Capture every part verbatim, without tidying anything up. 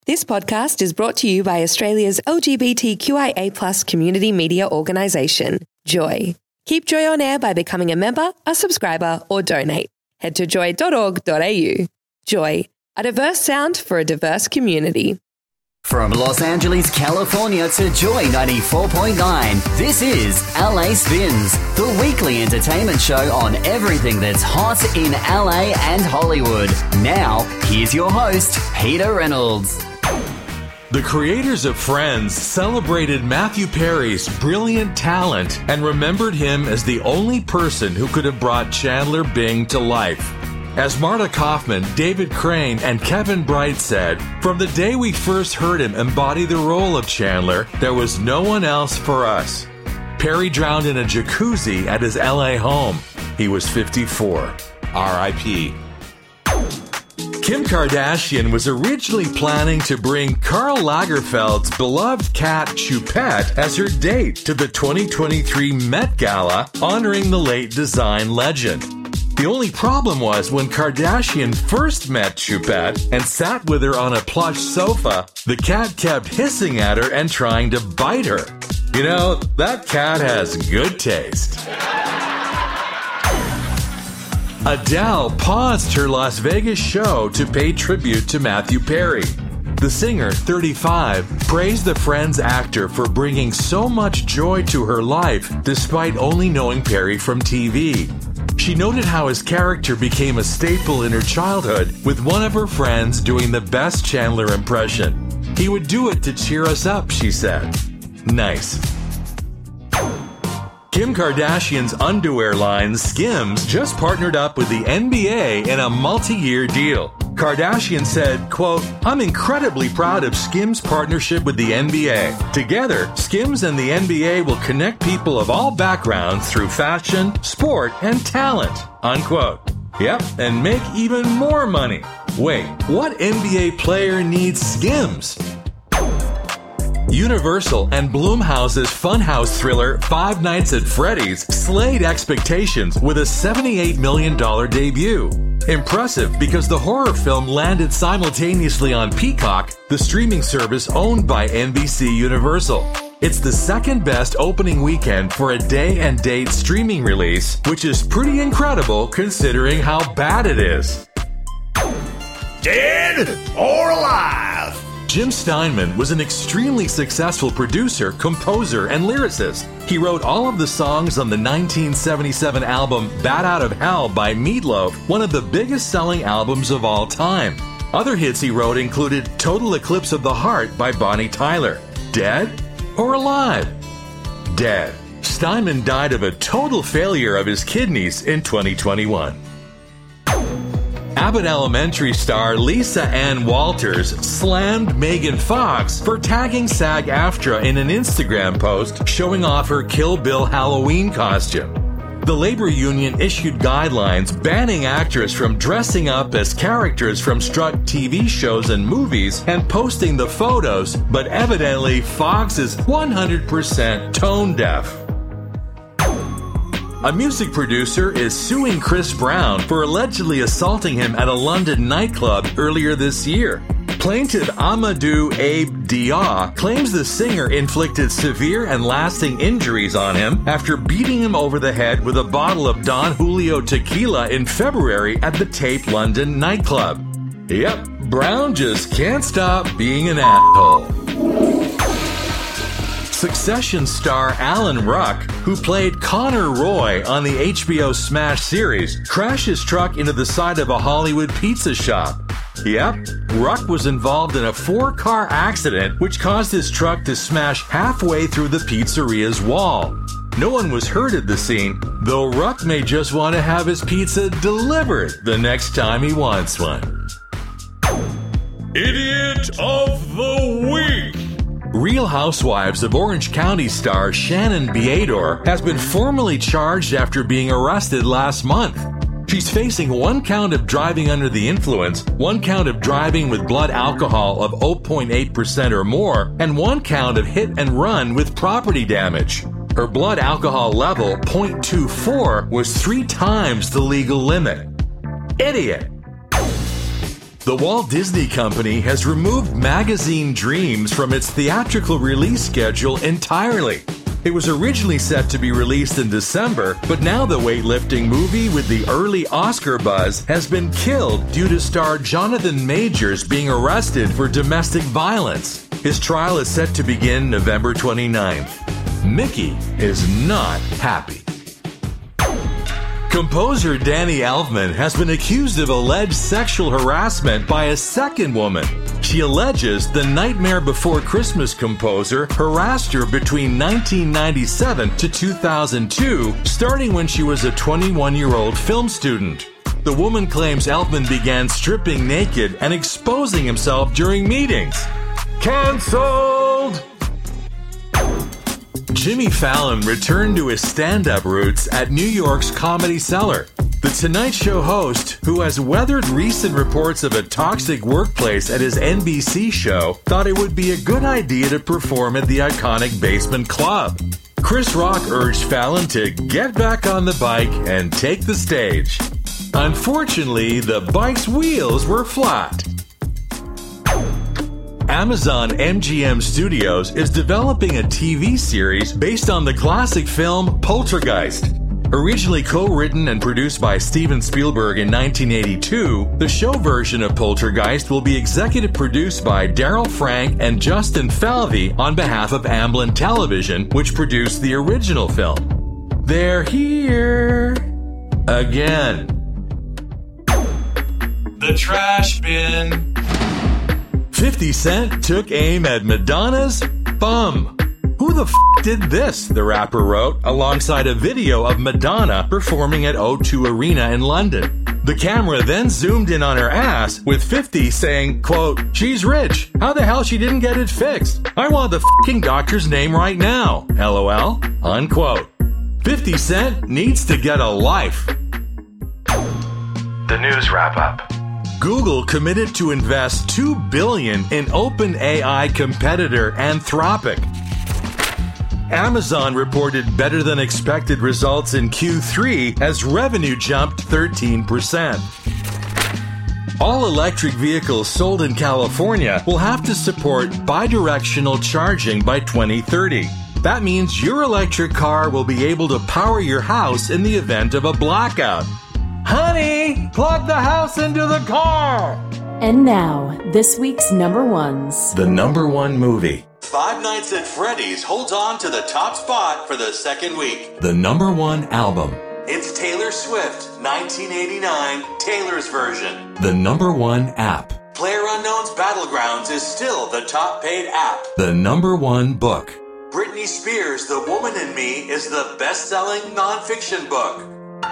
This podcast is brought to you by Australia's L G B T Q I A plus community media organisation, Joy. Keep Joy on air by becoming a member, a subscriber, or donate. Head to joy dot org dot a u. Joy, a diverse sound for a diverse community. From Los Angeles, California to Joy ninety-four point nine, this is L A Spins, the weekly entertainment show on everything that's hot in L A and Hollywood. Now, here's your host, Peter Reynolds. The creators of Friends celebrated Matthew Perry's brilliant talent and remembered him as the only person who could have brought Chandler Bing to life. As Marta Kaufman, David Crane, and Kevin Bright said, from the day we first heard him embody the role of Chandler, there was no one else for us. Perry drowned in a jacuzzi at his L A home. He was fifty-four. R I P Kim Kardashian was originally planning to bring Karl Lagerfeld's beloved cat Choupette as her date to the twenty twenty-three Met Gala, honoring the late design legend. The only problem was when Kardashian first met Choupette and sat with her on a plush sofa, the cat kept hissing at her and trying to bite her. You know, that cat has good taste. Adele paused her Las Vegas show to pay tribute to Matthew Perry. The singer, thirty-five, praised the Friends actor for bringing so much joy to her life despite only knowing Perry from T V. She noted how his character became a staple in her childhood, with one of her friends doing the best Chandler impression. He would do it to cheer us up, she said. Nice. Kim Kardashian's underwear line, Skims, just partnered up with the N B A in a multi-year deal. Kardashian said, quote, I'm incredibly proud of Skims' partnership with the N B A. Together, Skims and the N B A will connect people of all backgrounds through fashion, sport, and talent, unquote. Yep, and make even more money. Wait, what N B A player needs Skims? Universal and Blumhouse's Funhouse thriller Five Nights at Freddy's slayed expectations with a seventy-eight million dollars debut. Impressive because the horror film landed simultaneously on Peacock, the streaming service owned by N B C Universal. It's the second best opening weekend for a day and date streaming release, which is pretty incredible considering how bad it is. Dead or alive? Jim Steinman was an extremely successful producer, composer, and lyricist. He wrote all of the songs on the nineteen seventy-seven album Bat Out of Hell by Meatloaf, one of the biggest selling albums of all time. Other hits he wrote included Total Eclipse of the Heart by Bonnie Tyler. Dead or alive? Dead. Steinman died of a total failure of his kidneys in twenty twenty-one. Abbott Elementary star Lisa Ann Walters slammed Megan Fox for tagging SAG-AFTRA in an Instagram post showing off her Kill Bill Halloween costume. The labor union issued guidelines banning actors from dressing up as characters from struck T V shows and movies and posting the photos, but evidently Fox is one hundred percent tone deaf. A music producer is suing Chris Brown for allegedly assaulting him at a London nightclub earlier this year. Plaintiff Amadou Abe Dia claims the singer inflicted severe and lasting injuries on him after beating him over the head with a bottle of Don Julio tequila in February at the Tape London nightclub. Yep, Brown just can't stop being an asshole. Succession star Alan Ruck, who played Connor Roy on the H B O Smash series, crashed his truck into the side of a Hollywood pizza shop. Yep, Ruck was involved in a four-car accident which caused his truck to smash halfway through the pizzeria's wall. No one was hurt at the scene, though Ruck may just want to have his pizza delivered the next time he wants one. Idiot of the Week! Real Housewives of Orange County star Shannon Beador has been formally charged after being arrested last month. She's facing one count of driving under the influence, one count of driving with blood alcohol of zero point eight percent or more, and one count of hit and run with property damage. Her blood alcohol level, zero point two four, was three times the legal limit. Idiot! The Walt Disney Company has removed Magazine Dreams from its theatrical release schedule entirely. It was originally set to be released in December, but now the weightlifting movie with the early Oscar buzz has been killed due to star Jonathan Majors being arrested for domestic violence. His trial is set to begin November twenty-ninth. Mickey is not happy. Composer Danny Elfman has been accused of alleged sexual harassment by a second woman. She alleges the Nightmare Before Christmas composer harassed her between nineteen ninety-seven to two thousand two, starting when she was a twenty-one-year-old film student. The woman claims Elfman began stripping naked and exposing himself during meetings. Cancelled! Jimmy Fallon returned to his stand-up roots at New York's Comedy Cellar. The Tonight Show host, who has weathered recent reports of a toxic workplace at his N B C show, thought it would be a good idea to perform at the iconic Basement Club. Chris Rock urged Fallon to get back on the bike and take the stage. Unfortunately, the bike's wheels were flat. Amazon M G M Studios is developing a T V series based on the classic film Poltergeist. Originally co-written and produced by Steven Spielberg in nineteen eighty-two, the show version of Poltergeist will be executive produced by Daryl Frank and Justin Falvey on behalf of Amblin Television, which produced the original film. They're here again. The trash bin. fifty Cent took aim at Madonna's bum. Who the f*** did this, the rapper wrote, alongside a video of Madonna performing at O two Arena in London. The camera then zoomed in on her ass, with fifty saying, quote, "She's rich. How the hell she didn't get it fixed? I want the f***ing doctor's name right now. LOL," unquote. fifty Cent needs to get a life. The news wrap-up. Google committed to invest two billion dollars in OpenAI competitor Anthropic. Amazon reported better than expected results in Q three as revenue jumped thirteen percent. All electric vehicles sold in California will have to support bidirectional charging by twenty thirty. That means your electric car will be able to power your house in the event of a blackout. Honey, plug the house into the car! And now, this week's number ones. The number one movie. Five Nights at Freddy's holds on to the top spot for the second week. The number one album. It's Taylor Swift, nineteen eighty-nine, Taylor's version. The number one app. PlayerUnknown's Battlegrounds is still the top paid app. The number one book. Britney Spears' The Woman in Me is the best-selling nonfiction book.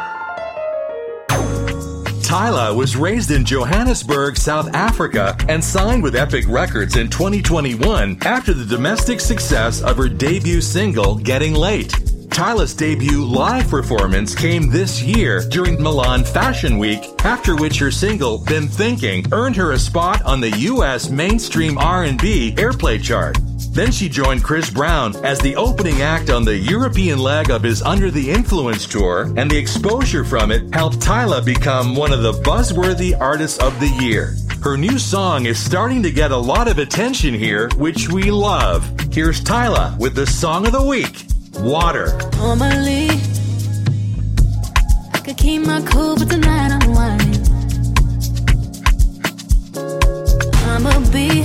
Tyla was raised in Johannesburg, South Africa, and signed with Epic Records in twenty twenty-one after the domestic success of her debut single, Getting Late. Tyla's debut live performance came this year during Milan Fashion Week, after which her single, Been Thinking, earned her a spot on the U S mainstream R and B airplay chart. Then she joined Chris Brown as the opening act on the European leg of his Under the Influence tour, and the exposure from it helped Tyla become one of the buzzworthy artists of the year. Her new song is starting to get a lot of attention here, which we love. Here's Tyla with the song of the week, Water. Normally, I could keep my cool, but tonight I'm whining. I'ma be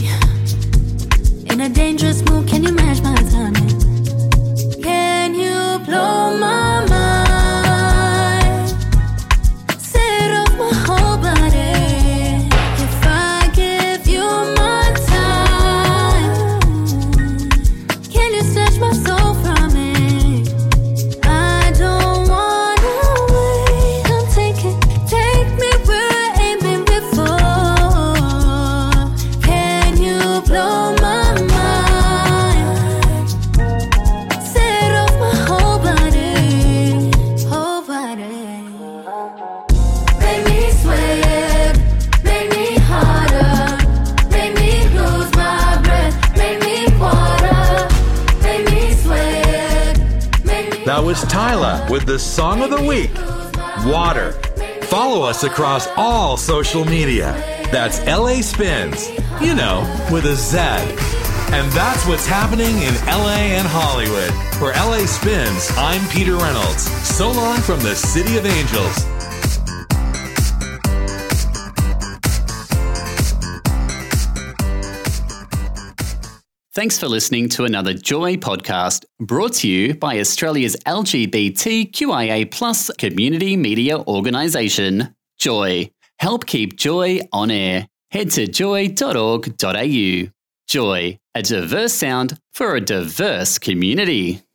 in a dangerous mood, can you match my timing? Can you blow my mind? Set off my whole body. If I give you my time, can you snatch my soul from me? I don't wanna wait. Come take it, take me where I ain't been before. Can you blow my That was Tyla with the song of the week, Water. Follow us across all social media. That's L A Spins, you know, with a Z. And that's what's happening in L A and Hollywood. For L A Spins, I'm Peter Reynolds. So long from the City of Angels. Thanks for listening to another Joy podcast brought to you by Australia's L G B T Q I A plus community media organisation, Joy. Help keep Joy on air. Head to joy dot org dot a u. Joy, a diverse sound for a diverse community.